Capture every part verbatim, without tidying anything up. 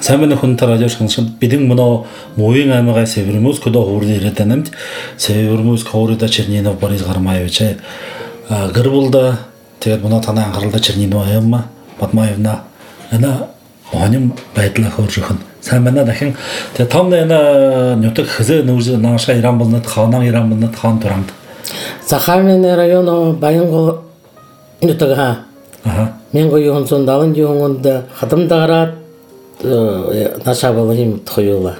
Сайн хүн тараажсан бидэн мөн мууийн аймагаас Севермус кодо хуурны ирээдэнэмд Севермус хоорыда Чернинов Борис Гармаевич гэрбулда тэгээд мөн танай анхааралтай Чернинов аймаа Бадмаевна ана оним байдлаа хөөржих нь сайн байна дахин тэгээд том энэ нутаг хэзээ нүүж нааша Иран болнод хаанаа Иран болнод хаан турамд Захармын район Баянгол нутага аха менго юунсон даван юунд хадамдаараа наша болхим тоёла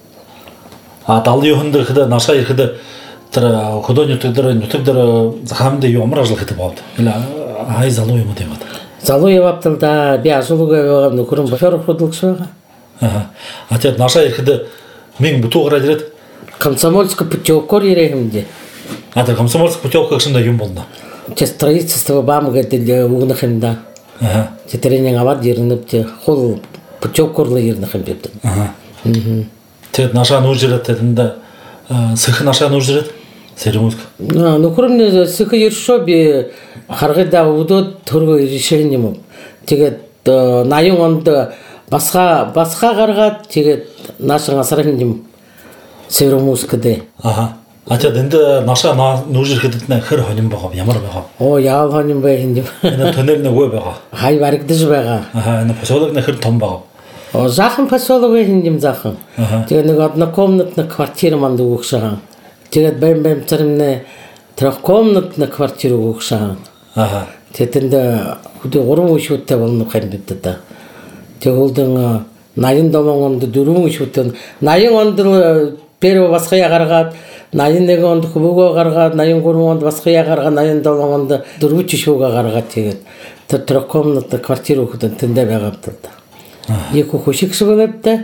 а дал юунд хэд наша ирэхэд тэр хөдөө нутаг дээр нутаг дээр захаамд ямар ажил хийдэг бод или хай залуу юм уу тийм бод залуу яваптал да би асуулгаа нөхөрөн бохор хөдөлгөс байгаа аха а тэгээд наша ирэхэд мен бутуугаар ирээд комсомольск путевкор ирэхэмдээ а тэр комсомольск путевка гэсэн юм болно те строительство бам гэдэг үгнэх юм да аха те тренинг аваад ирнэвч хул путевкорло ирнэх юм гэдэг аха тэгээд наша нүүржрээд тэнд сэх наша нүүржрээд Севермуск нөхөрн сэх иршөө би харгада өдөөд төргөө иршэн юм тэгээд наян онд басга басга гаргаад тэгээд наашин асрын юм Севермускдээ аха а тэгээд энд наша нүүржрэхэд хэр хоним байгаа ямар байгаа оо яав хоним бай юм энэ тоннел нэг үе байгаа хай баригдаж байгаа аха энэ поселок нэр том байгаа о захан поселок юм захан тэгээд нэг однокомнатная квартира манд өгшаа тэгээд бэм бэм цармны трехкомнатная квартира өгшаа аха тэгээд хөдөө гурван өшөөтэй болно хань бид та тэгээд хөлдөн наян долонгонд дөрвөн өшөөтэй наян онд первый басхая гаргаад наян нэг онд хөвгөө гаргаад наян гурван онд басхая гаргаад наян долоон онд дөрвөн жишүүгээ гаргаад тэгээд тэр трехкомнатная квартира өгдөн тэндээ байгаа юм да яг хөшигсгөөдөө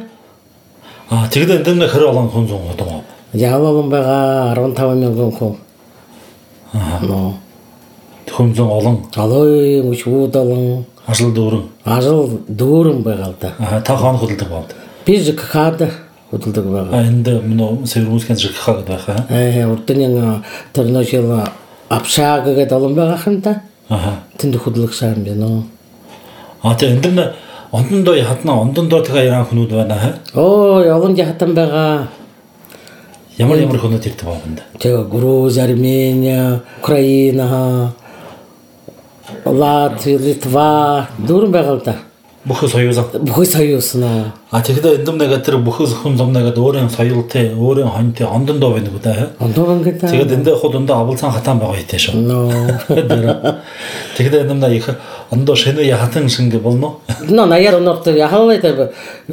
а тэгээд энд нэр олон хүн зүүн одоо яавал байгаа арван таван мянган хүн аа нөө хүн зүүн олон алой мөчүүд олон ажил дүүрэн ажил дүүрэн байгаа л да аа та хаан хөдөлдөг бод би жихад хөдөлдөг байгаа энд мөн Севермускийн жихад байгаа ээ урдны тэр нөшил апшаг гэдэг олон байгаа юм да аа тэнд хөдөлгөх сайн байна аа тэгээд энд ондондоо хатна ондондоо тэгээ Иран хүмүүс байна оо олон хатан байгаа ямар ямар хүмүүс ирдэг байна тэгээ Грузия, Армения, Украина, Латвия, Литва дөрвөн байгаа л да бүхэл соёуз бүхэл соёуз наа а тэгэхээр энд нэг тэр бүхэл хүн зомнаагаад өөрийн соёлтой өөрийн хоньтой ондондоо байна гэдэг ээ ондоо гэдэг тэгээд энд худондоо авалцсан хатан байгаа хэвтэй шүү тэгээд энд их ондоо шинэ хатан шингэ болно но наяр норт яхавай та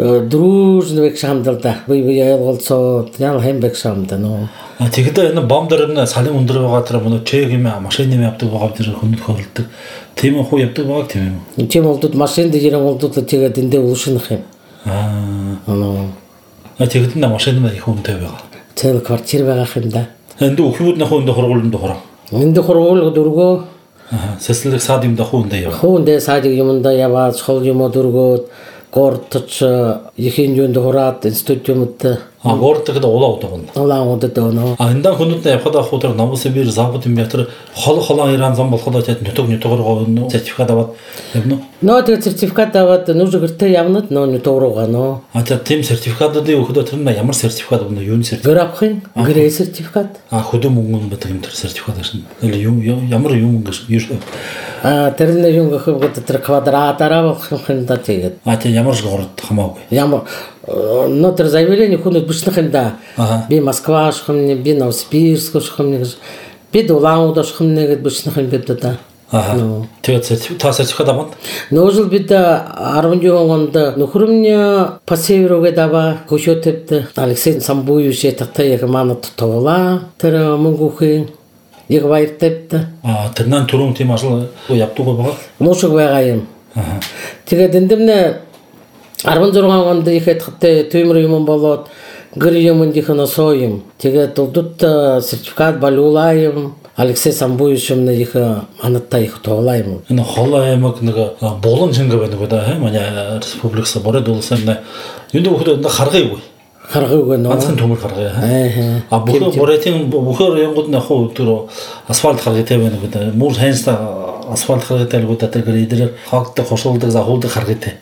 дружно бек шамдалда бий бий ялголцоо ял хэмбек шамда но а тэгээд энэ бом дээр энэ салын өндөр байгаа тэр мөн чек юм машины юм явдаг байгаа тэр хүнд хөрөлдөг тийм хуу явдаг байгаа тийм юм тийм болдод машин дээр болдод тэгээд эндээ уулшнах юм аа но а тэгээд энэ машин нь их хүнтэй байгаа тэр квартир байгаа юм да энд өхүүд нөх өндө хургуулнд хороо энд хургуул дөргөө аа сэслэг сад юм да хүндээ яваа хүндээ сад юмда яваа хол юм дөргөө гортч ихэн юунд хураад институтумд а гортод улаа удаа улаа удаа дөө а энэ хүнүүд явхад авах тэр Новосибир завод юм ятэр хол холон Иран зам болоход тэд нутаг нутгаар гоо сертификат аваад явна нөө тэр сертификат аваад нүжгэртээ явнад нөө нутгаар нөө а тийм сертификатуудын өгөхөд тэр нь ямар сертификат өгнө юу сертификат графхын грэ сертификат а хөдөө мөнгө байдаг юм тэр сертификат ашин или юм ямар юм гэж юу а тэр нь юм гэхэд тэр квадратаараа болох юм да тэгээд а тийм ямар ч город хамаагүй ямар но тэр заявление хүнэд бичнэх юм да би Москва шхэмний би Новосибирск шхэмний би Улаан-Удаа шхэмний гэж бичнэх юм бид да аа тэгээд сертификат сертификат аваад нөөжл бид арван онд нөхрөмний пассивруугээ дава хөшөөтэд Алексей Самбуевич татаа яг манад тоглаа тэр мөнгөхийн яг баяртай а тэрнээ түрүүн тийм ажил явдаг байгаа муушиг байгаа юм аа тэгээд эндэмнэ арван зургаан онд ихэд хатэ төмөр юм болоод гэр юмдийнх соо юм тэгээд удад сертификат балуулаа юм Алексей Самбуевич юм их манаттай их тоглаа юм энэ хол аймаг нэг булан шингэ байна гэдэг аа манай республикс бород улсын энэ хүүхдүүд харгайгүй харгайгүй нөө ганцхан төмөр харгай аа а бүхэн боротын бүхэн янгууд нөх өдөр асфальт харгайтай байна гэдэг мөр хайнста асфальт харгайтай л гэдэг тэр гэрээр хаагдаг хошуулдаг захуулдаг харгайтай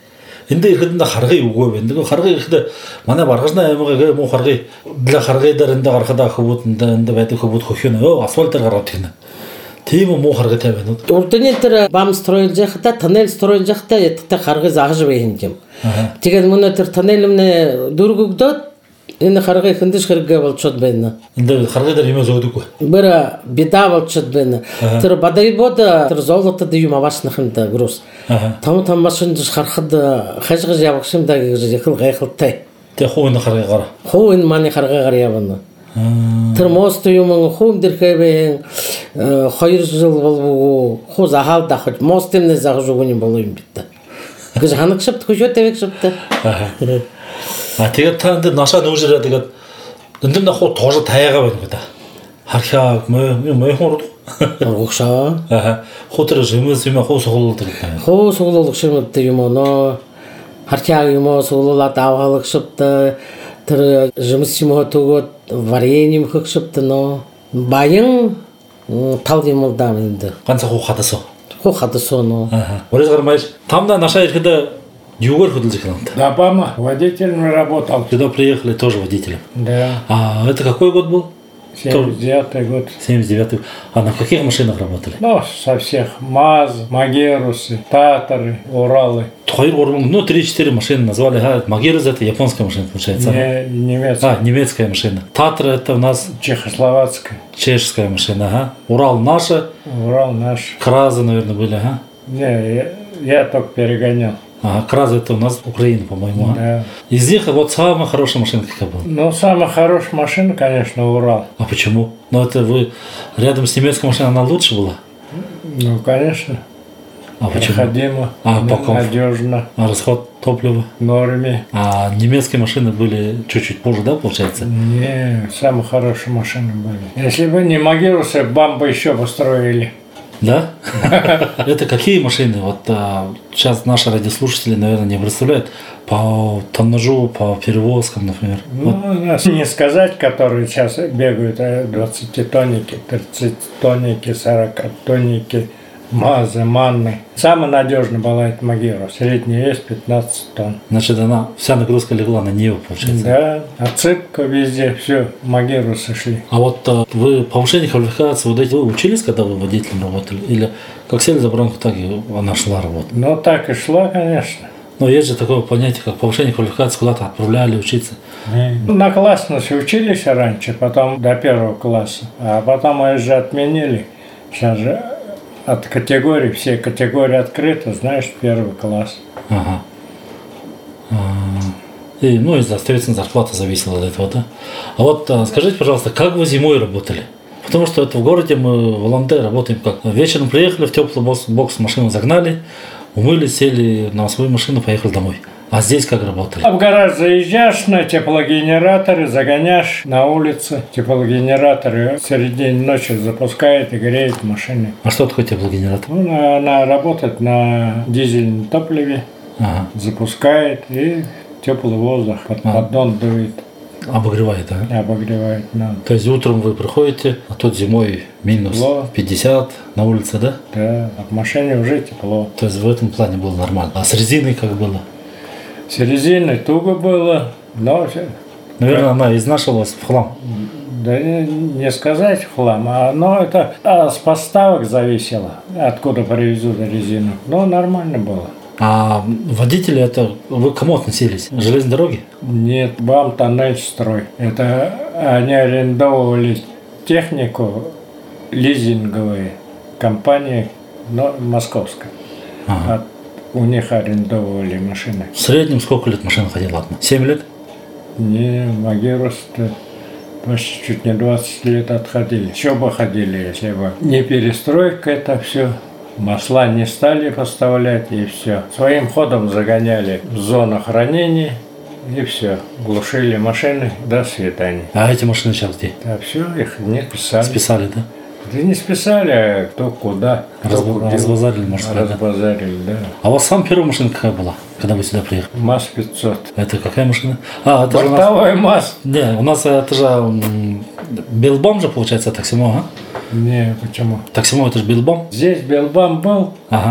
Инде ирхидинде харгый угой бенде. Харгый ирхиде мана баргажна эмге мо харгый для харгайдар инде аркада хобут инде бәте хобут хохёна. О, асфальтер гаратыны. Тимо мо харгый табен. Урдынетер бам строил жахта, тоннель строил жахта, это харгый загыж бейиндем. Теген мунетер тоннелимне дургугдот, инде харгый хындыш харгый болчот бенна. Инде харгайдар эме зодук. Бира беда болчот бенна. Тер бадай бода, тер золото да юма вашнахында груз. Там там машиндыш хархыда хажгы жабыкшым да жекыл гайхылтай. Те хоyны харгый гара. Хоyn мани харгый гар ябаны. Тер мост юмын хом диркебен хайыр жыл болбу хоз ахалда хоч мостемне загжугунин болуйм битте. Кыз ханык шыпты көчөт тебек шыпты. А тэгээд та энэ наша нүүжрээ тэгээд энэ нөх тоож таяага байна гэдэг. Хархаа мөө мөө хурд. Ургшаа. Аа. Хотор жимэс юм хоо сугуулдаг гэдэг. Хоо сугуулдаг шимэдтэй юм оноо. Хархаа юм сугуулаа давгаалах шиптэй. Тэр жимэс юм хотогод вареньем хөх шиптэй нөө. Баян тал юм уу даа энэ. Ганц хоо хадасоо. Хоо хадасоо нөө. Аа. Орос гармайш тамда наша ирэхэд югор ходил зикрант. Да, Обама водителем работал. Сюда приехали тоже водителем. Да. А это какой год был? семьдесят девятый год. семьдесят девятый. А на каких машинах работали? Ну, со всех. МАЗ, Магерусы, Татары, Уралы. Ну, три-четыре машины назвали. А, Магерус это японская машина, получается. Не, немецкая. А, немецкая машина. Татра это у нас Чехословацкая. чешская машина, ага. Урал наша. Урал наш. Кразы, наверное, были, ага. Не, я, я только перегонял. А, Кразы это у нас Украина, по-моему. Да. Из них вот самая хорошая машина какая была? Ну, самая хорошая машина, конечно, Урал. А почему? Ну, это вы рядом с немецкой машиной, она лучше была? Ну, конечно. А почему? Проходимо, А, по комфорту. надежно, А расход топлива? в норме. А немецкие машины были чуть-чуть позже, да, получается? Не, самые хорошие машины были. Если бы не Магерусы, бамбы еще построили. Да? Это какие машины? Вот а, сейчас наши радиослушатели, наверное, не представляют. По тоннажу, по перевозкам, например. Ну, вот. Не сказать, которые сейчас бегают, а двадцатитонники, тридцатитонники, сорокатонники, МАЗы, МАНны. Самый надежный была эта Магера. Средний вес пятнадцать тонн. Значит, она, вся нагрузка легла на нее, получается. Да, отсыпка везде, все, Магеру сошли. А вот а, вы повышение квалификации, вот эти, вы учились, когда вы водителем работали? Или как сели за бронку, так и она шла работать? Ну, так и шла, конечно. Но есть же такое понятие, как повышение квалификации, куда-то отправляли учиться. Ну, на классности учились раньше, потом до первого класса. А потом мы же отменили. Сейчас же от категорий, все категории открыты, знаешь, первый класс. Ага. А, и, ну, и, соответственно, зарплата зависела от этого, да? А вот а, скажите, пожалуйста, как вы зимой работали? Потому что это в городе мы в Улан-Удэ работаем как? Вечером приехали, в теплый бокс, бокс машину загнали, умыли, сели на свою машину, поехали домой. А здесь как работали? А в гараж заезжаешь на теплогенераторы, загоняешь на улице. Теплогенераторы в середине ночи запускает и греет машины. А что такое теплогенератор? Ну, она работает на дизельном топливе, Ага. запускает и теплый воздух под А. поддон дует, Обогревает, а? обогревает надо. То есть утром вы приходите, а тут зимой минус Тепло. пятьдесят на улице, да? Да, а в машине уже тепло. То есть в этом плане было нормально. А с резиной как было? С резиной туго было, но все- Наверное, она изнашивалась в хлам. да не, не сказать хлам, а, но это а, с поставок зависело, откуда привезут резину. Но нормально было. А водители это вы к кому относились? Железной дороги? Нет, БАМ тоннель строй. Это они арендовали технику, лизинговые компании, но московская. Ага. А у них арендовали машины. В среднем сколько лет машина ходила одна? Семь лет? Не, Магерус-то почти чуть не двадцать лет отходили. Еще бы ходили, если бы не перестройка, это все. Масла не стали поставлять, и все. Своим ходом загоняли в зону хранения, и все. Глушили машины, до свидания. А эти машины сейчас где? А все, их не списали. Списали, да? Да не списали, а кто куда. Кто Разб- купил. разбазарили, может сказать, да? Разбазарили, да. А у вас сам первая машина какая была, когда вы сюда приехали? МАЗ пятьсот. Это какая машина? А, это же у нас... Бортовой МАЗ. Не, у нас это же м, Белбам же, получается, таксимо, а? Не, почему? Таксимо это же Белбам? Здесь Белбам был, Ага.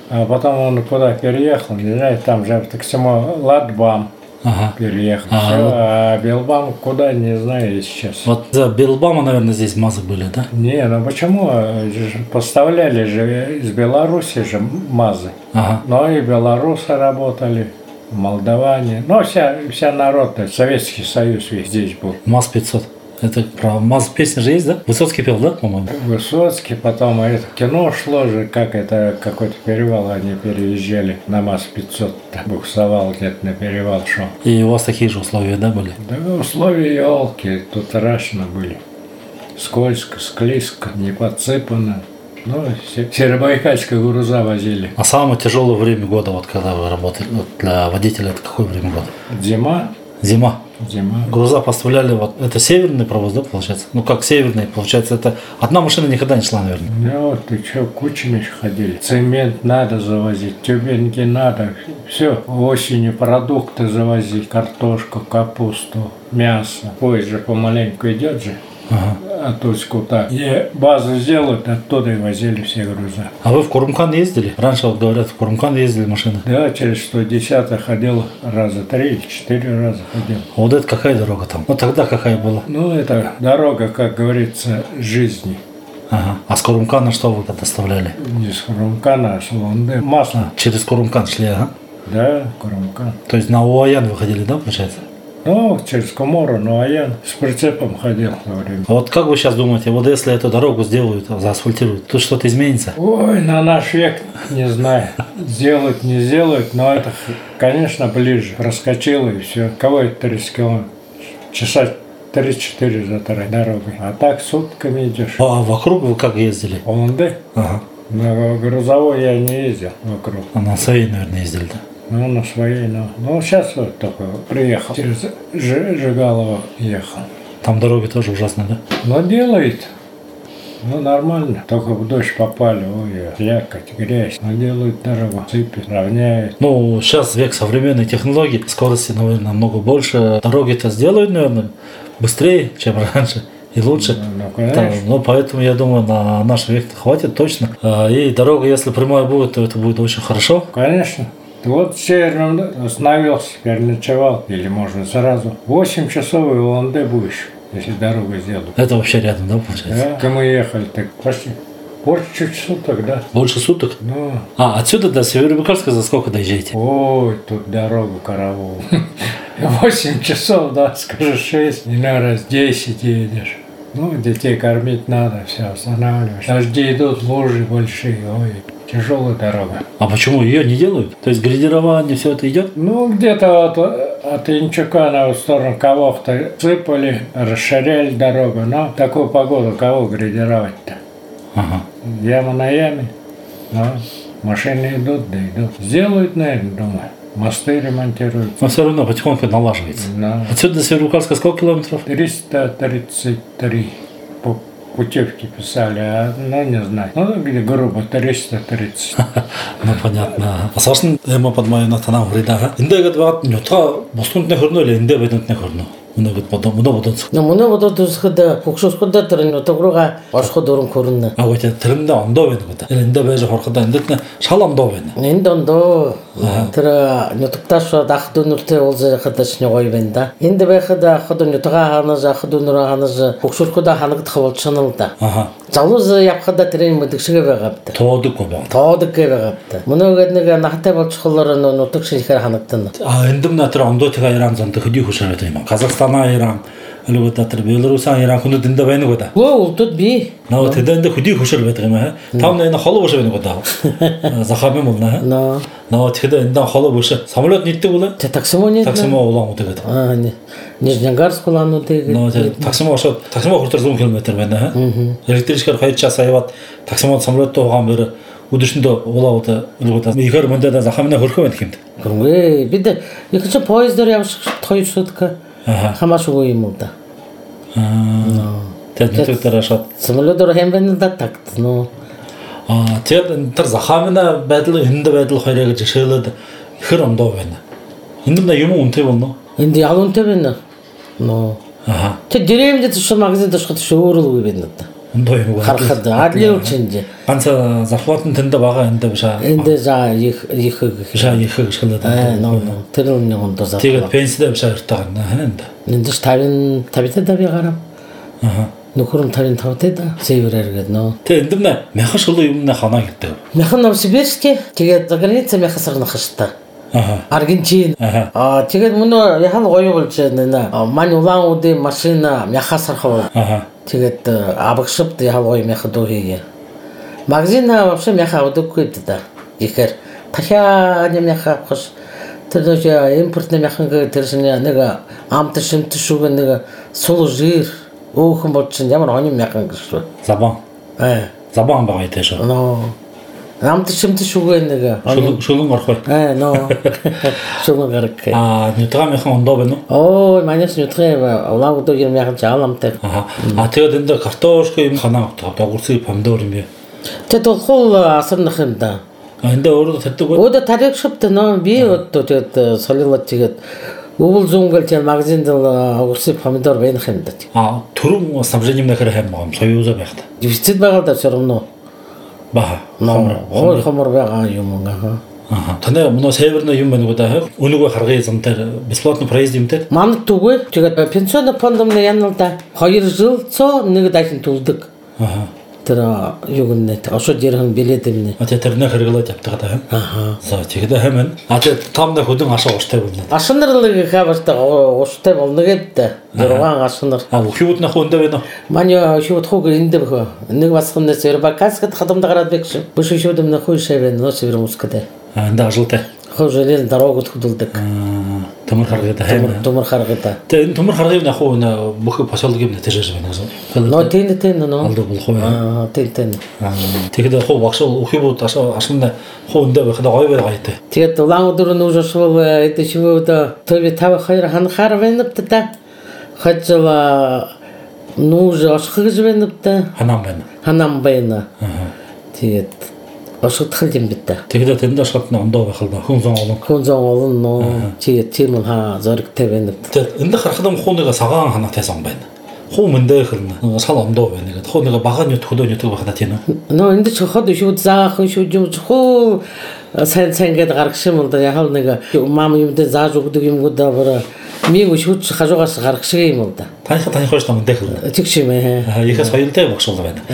А потом он куда переехал, не знаю, там же так само Ладбам Ага. переехал. Ага. Всё, а Белбам куда, не знаю сейчас. Вот за Белбама, наверное, здесь мазы были, да? Не, ну почему? Же Поставляли же из Беларуси же МАЗы. Ага. Но и белорусы работали, молдаване. Ну, вся, вся народ, Советский Союз весь здесь был. МАЗ пятьсот. Это про МАЗ песня же есть, да? Высоцкий пел, да, по-моему? Высоцкий, потом это кино шло же, как это, какой-то перевал они переезжали на МАЗ пятьсот, буксовал где-то на перевал шел. И у вас такие же условия, да, были? Да условия елки тут страшно были. Скользко, склизко, не подсыпано. Ну, се- Северобайкальская груза возили. А самое тяжелое время года, вот когда вы работали, вот для водителя, это какое время года? Зима, Зима. зима. Груза поставляли, вот это северный провоз, да, получается? Ну как северный, получается, это одна машина никогда не шла, наверное. Ну вот ты что, кучами ж ходили. Цемент надо завозить, тюбинки надо. Все, осенью продукты завозить, картошку, капусту, мясо. Поезд же помаленьку идет же. Ага. А тут куда. И базу сделают, оттуда и возили все груза. А вы в Курумкан ездили? Раньше, вот говорят, в Курумкан ездили машины. Да, через сто десять ходил раза три или четыре раза ходил. А вот это какая дорога там? Ну тогда какая была? Ну, это дорога, как говорится, жизни. Ага. А с Курумкана что вы доставляли? Не с Курумкана, а с Уланды. Масло. Через Курумкан шли, ага? Да, Курумкан. То есть на Уаян выходили, да, получается? Ну, через Кумору, ну, а я с прицепом ходил в то время. А вот как вы сейчас думаете, вот если эту дорогу сделают, заасфальтируют, тут что-то изменится? Ой, на наш век, не знаю, сделают, не сделают, но это, конечно, ближе. Проскочило и все. Кого это тридцать километров? Часа три-четыре за второй дорогой. А так сутками идешь. А вокруг вы как ездили? Уланды? Ага. На грузовой я не ездил вокруг. А на своей, наверное, ездили, да? Ну, на своей, ну. Ну, сейчас вот только приехал. Через Жи- Жигалово ехал. Там дороги тоже ужасные, да? Но делает. Ну, нормально. Только в дождь попали, ой, слякоть, грязь. Но делают дорогу, сыпят, равняют. Ну, сейчас век современной технологий, скорости, наверное, намного больше. Дороги-то сделают, наверное, быстрее, чем раньше. И лучше. Ну, Да, конечно. ну, поэтому, я думаю, на наш век хватит точно. А, И дорога, если прямая будет, то это будет очень хорошо. Конечно. Вот в Северном остановился, переночевал. Или можно сразу. Восемь часов и в Улан-Удэ будешь, если дорогу сделают. Это вообще рядом, да, получается? Да, как мы ехали, так почти больше чуть суток, да. Больше суток? Ну, А, отсюда до Северобайкальска за сколько доезжаете? ой, тут дорогу караул. Восемь часов, да, скажи шесть, иной раз десять едешь. Ну, детей кормить надо, все, останавливаешь. Дожди идут, лужи большие, ой, тяжелая дорога. А почему ее не делают? То есть градирование, все это идет? Ну, где-то от, от Инчукана в сторону Кавохта сыпали, расширяли дорогу, но в такую погоду кого градировать-то? Ага. Яма на яме, но машины идут, да идут. Сделают, наверное, думаю. Мосты ремонтируют. Но все равно потихоньку налаживается. На Отсюда до Северобайкальска сколько километров? триста тридцать три по путевке писали, а, ну, не знаю. Ну, где грубо, триста тридцать. Ну, понятно. Асасын эма подмаю на танам грида. Инде гад ват нютга бостунтне хөрнө ле инде бедентне хөрнө. Муна гад бодо муна бодо. Но муна вот тусхада хукшусхада трын отогруга башходорун көрүнө. А вот тренде ондо бен гад. Инде беже хорхада индетне шалам до бен. Энд ондо тра нутукташа дахдунурте олзе хадашны ойбенда. Энд бехада ходун нутга ханажа ходунура ханажа хукшуркуда ханагт хавалчаналда. Ага. Залуз япхада трен мэдгшигэ байгапта. Тоодык кобо. Тоодык байгапта. Муна гэднэг нахтай болчихлоор нутук шийхэр ханагтана. А эндем натра ондо тега Иран зонто хөди хөшөрөт юм. Казахстана Иран элбэ татар Белорусан Иран хүнд эндэ байна года. Оо тут би. Наа тэдэндэ хөди хөшөр байдаг юм аа. Там энэ холоо бөш байна года. Захабын мулна. Но Наа тэдэ эндэ холоо бөш. Самолет нитдэг үлээ. те таксимони. Таксимо улаан үтэгэд. А не. Нижнегарск улаануудыг Ноо таксимо шууд таксимо хүртэл сто км байна. Электричкээр хоёр час аягаад таксимод самолеттой угаан бэр өдөршөндөө улаауд үлгүүд ихэр мөндөд захамна хөрхөө байна гэмт. Гүрээ бид их ч поездор явж хоёр сутка хамаашгүй юм уу да. Аа. Тэд нөтөр шууд. Самолетоор хэмбэн да такт но. Аа тэр тэр захамна байдал энд байдал хоёрыг жишээлээд ихэр ондоо байна. Энд нь юм үнэтэй болно. Энд ялуунтай байна. Но. Аха. Тэ дэрэмдэ төш магазин төшхөд шөөрөлгүй байна да. Ондоо юм уу? Харахад аль чинь ганц зарплат нь тэнд байгаа энэ биш аа. Энд за их их Жаа их гэж хэлээд аа нөө тэр үнэ хондоо за. Тэгээд пенсидээ биш хайртай гана хэнэ. Энд ч тавин тавитай давь гарав. Аа. Нөхөр нь тавин тавтай да. Севэрэр гэдэг нөө. Тэгээд энд нэ мяхан шулуу юмна ханаа гэдэг. Мяхан Новосибирске тэгээд за граница мяхан сарнах штта. Аа. Аргентин. Аа тэгээд мөн яхан гоё болж байна. Мань улаан машина мяхан сархав. Аа. Тэгээд абагшбд яхан гоё мяхан дуу хийгээ. Магазина вообще мяхан авдаггүй да. Ихэр тахиа мяхан хош тэр нөө импортны мяхан тэрсэн нэг амт шимт шүүг нэг сул жир өөхөн бодсон ямар оны мяхан гэж. Забан. Аа. Забан байгаа тийш. Ноо. Амт шимт шүүг нэг шулуун орох бай. Аа ноо. Шулуун гарах. Аа нутгаа мяхан ондоо байна Оо уу? манайс нутгаа улаан удаа мяхан жааламтай. Аа. А тэгээд энд картошк юм ханаа авдаг. Огурцыг помидор юм бэ. Тэгээд хол асарнах юм да. А энэ өөрөө татдаг уу? Өөдө тарих шипт нөө би өөдөө тэгээд солилоод тэгээд өвөл зүүнгэл тэгээд магазинд огурцыг помидор байх юм да. А түрүүн снабжение нөхөр хайм байгаа юм. Союза байх та. Дефицит байгаа да сөрнө. Баа. Ноо хомор байгаа юм аа. Аа. Танай мөн северны юм байна уу да? Өнөөгөө харгая замтар бесплатно проезд юмтай. Манад түгүй тэгээд пенсионный фондомны яналда хоёр жил цоо нэг дахин төлдөг. Аа. Тэр юугнэт осод ярхан билет юмнэ. А тэр тэрнээ хэрэглээд явдаг та. Аа. За тэгээд хэмэн. А тэгээд таамна хөдөн ашиг ууштай байна. Ашнарлыг хавартай ууштай болно гэдэг. Дөрван ашнар. А хүүд нах өндөө байна. Маня хүүд хог энд бэх. Нэг басхны Свербакаскад хадамда гараад бэх. Биш хүүд өмнө хүй шавэн нөө Северомскад. А энэ ажилтай. Хожлел дорогод хөдөлдөг. Төмөр харгад хаймаа. Төмөр харгад. Тэгээд энэ төмөр харгыг нах уу нэ бүх посологийн нэтэж байна гэсэн. Нөө тэн тэн нөө. Алд болох уу? Аа тэн тэн. Тэгээд хуу багш өхибүүд ашиг хуу өндөө байх да гоё байгаа хэвтэй. Тэгээд улаан өдөр нүжшвол эдэ шивүүд төв тав хоёр ханахаар вэнэпта. Хажва нүж ашиг гэж вэнэпта. Ханам байна. Ханам байна. Аа. Тэгээд осгодхол юм битэ. Тэгээд тэнд ашигт ондоо байх л да. Хүн зон олон. Хүн зон олон нөө. Чи тийм хаа зоригтэй байна. Тэгээд энд харахад хууныг сагаан ханаатай сон байна. Хуу мэндэ хэлнэ. Сал ондоо байна гэдэг. Хууныг багаан нют хөлөө нют байх да тийм үү? Нөө энд ч хот шүү заах шүү юм хуу сайн сайн гэдэг гаргашим бол да яхал нэг мам юмдэ зааж өгдөг юм гоо да бара миг шүүч хажуугаас гаргашиг юм бол да. Таних таних хойш мэндэ хэлнэ. Чиг шим ээ. Аа ихээс хоёртай багш бол байна.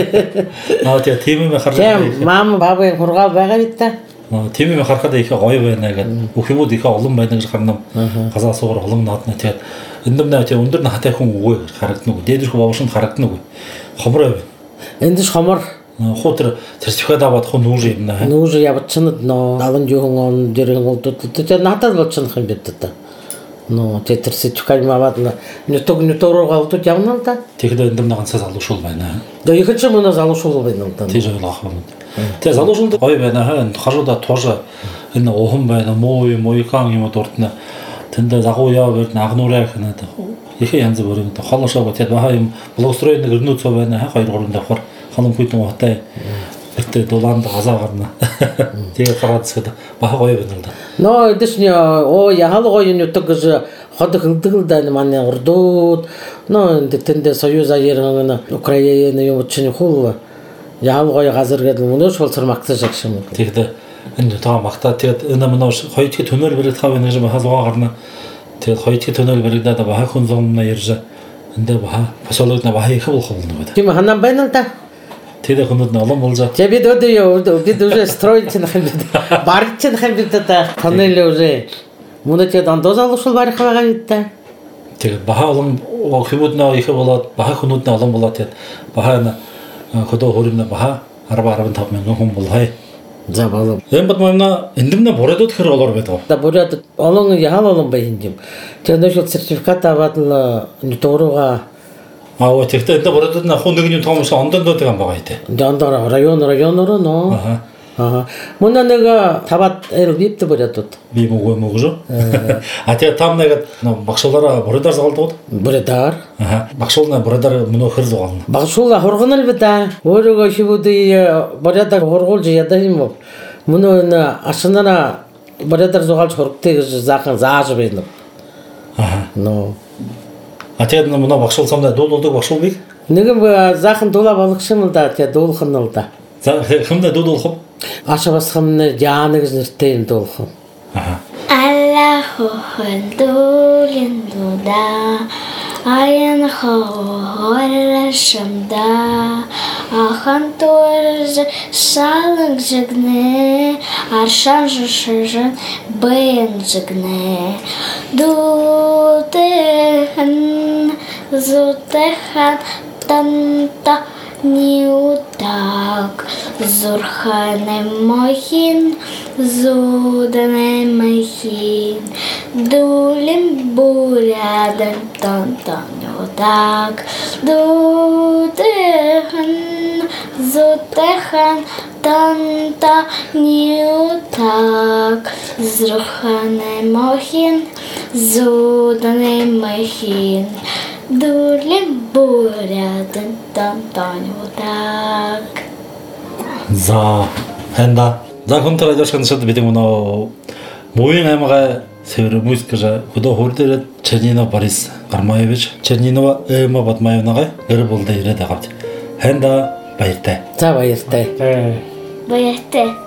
Аа тэгээд тийм юм харахад Тэм мам бабын хургаал байгаа биттэ. Аа тийм юм харахад их гоё байна гэдэг. Бүх юмуд их олон байна гэж харна. Газаа суугаар олон наадна тэгээд энэ нэ тэгээд өндөр нахтай хүн үгүй харагдана уу? Дээдэрх бовшонд харагдана уу? Хомроо байна. Энд ч хомор Хутар сертификат аваад хуу нүүж юм наа. нүүж явчихнад нөө алан жоохон он дэрэн голдод тэгээд надад болчихнох юм бид та. Нөө тэр сертификат аваад нутог нутороо голдод явна л да. Тэгэхдээ энэ ганцаас залуушуул байна. Тэгээ их ч юм уу залуушуул байна л да. Тийм ойлгох юм. Тэгээ залуушуулд гоё байна хаа. Хажуудаа туушаа энэ ухан байна. Муу юм уу кан юм дурдна. Тэндээ загуу яа бод агнуурай ханаад их янз бүрийн холошоо тэгээд баа юм блогстрой нэг өрнөө цоо байна. Хоёр гурван давхар халам хүйтэн утай. Гэтэ дулаанд газаа гарна. Тэгээ гараад зэрэг баа гоё байна л да. Нөө эдэсний оо яхал гоё нутаг гэж хот хөлдөг л да манай урдууд нөө тэндээ союза ярина Украина юм чинь хул яхал гоё газар гэдэг мөнөөс болцор магтаж агшим. Тэгэхдээ энэ тоо магтаа тэгээд энэ манай хоёрдгийн төнөөр баригдах байх гэж бахалгаа гарна. Тэгээд хоёрдгийн төнөөр баригдаад баа хүн зомна ярьж эндээ баа посологна баа их болох болно гэдэг. Тийм ханам байна л да. Тэгээд хүмүүс нь олон болж. Я бид өдөө бид уже строить нахын бид. Барч нахын бид та тоннел уже. Мөнөд андоз алушул барих байгаа бид та. Тэгээд баа олон хүмүүс нөө их болоод баа хүмүүс нь олон болоод тэгээд баа на хөдөө хөрөмнө баа арба арван тав мянган хүн болхой. За болов. Энэ бод манай эндэмнэ боредод хэр олоор байдаг. Да боред олон яхал олон бай юм. Тэгээд нөхөд сертификат аваад л дөрөөгөө Аа вот тэгтээ энэ боредод на хүн нэгний том шиг ондондод байгаа юм байгаа тий. Дондор район районоор нөө. Аа. Аа. Мөн нэг таваад эл бипт боредод. Би мөгөө мөгөө. А тэгээ там нэг багшуулаараа боредаар зоолдог. Боредаар. Аа. Багшуулна боредаар мөнөө хэр зоолно. Багшуулаа хургана л бida. Өөрөөгөө шивүүдий боредаар хургуулж ядаа юм уу? Мөн энэ ашнараа боредаар зоолж хургтыг заахан зааж байна. Аа. Нөө. А тэгээд мөнөө багшуул самдаа дуулуулдаг багшуул бий. Неге захын дола балықшымылда, те долқынылда. Кімді ду долқып? Аша басқымны жанығыз нұрттейін долқым. Аллаху худулин дуда, аян хорашымда, ахан туржы шалың жігне, аршан жышыжын бейін жігне. Дутыхын, зутыхын, танта не утак, зурханы мохин, зуданы мохин, дулим бурядым, танта не утак, дутыхын, зутыхын, танта не утак, зурханы мохин, зуданы мохин. Дулим бурядым, тантань вот так. За, хэнда. За хүнтэр ажашкан шат бидэн мына моюн аймага север музыкажа куда хордер Чернинов Борис Гармаевич, Чернинова Эма Батмаевнага гэр болда ирэдэ гавд. Хэнда баяртай. За баяртай. Э, Баяртай.